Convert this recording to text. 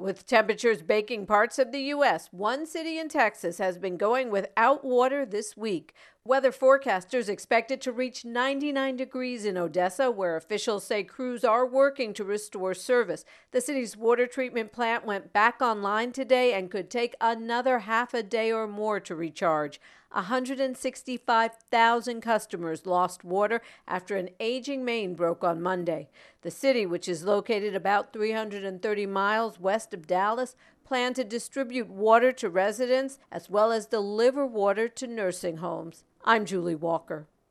With temperatures baking parts of the U.S., one city in Texas has been going without water this week. Weather forecasters expect it to reach 99 degrees in Odessa, where officials say crews are working to restore service. The city's water treatment plant went back online today and could take another half a day or more to recharge. 165,000 customers lost water after an aging main broke on Monday. The city, which is located about 330 miles west of Dallas, planned to distribute water to residents as well as deliver water to nursing homes. I'm Julie Walker.